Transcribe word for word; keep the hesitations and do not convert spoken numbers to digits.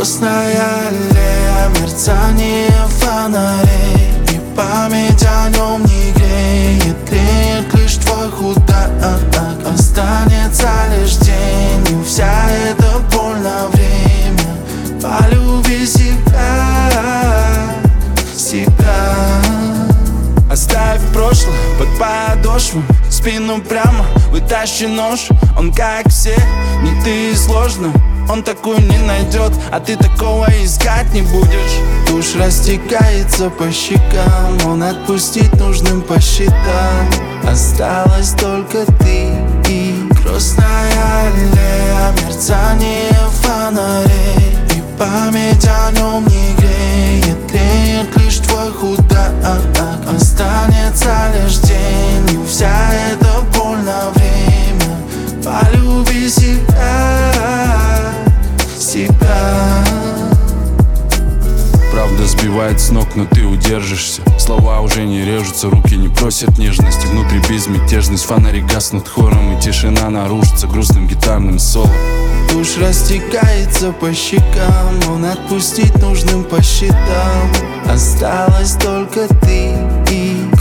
Грустная аллея, мерцание фонарей, и память о нем не греет. Тлеет лишь твой худак, останется лишь день, и вся эта боль на время. Полюби себя, себя. Оставь прошлое под подошву, спину прямо, вытащи нож. Он как все, не ты и сложно. Он такой не найдет, а ты такого искать не будешь. Тушь растекается по щекам, он отпустить нужным посчитать. Осталась только ты и грустная аллея, мерцание фонарей, и память о нем не греет. Тлеет лишь твой худак, останется лишь день, и вся эта боль на время. Полюби себя, себя. Правда сбивает с ног, но ты удержишься. Слова уже не режутся, руки не просят нежности. Внутри безмятежность, фонари гаснут хором, и тишина нарушится грустным гитарным соло. Тушь растекается по щекам, он отпустить нужным посчитал. Осталась только ты и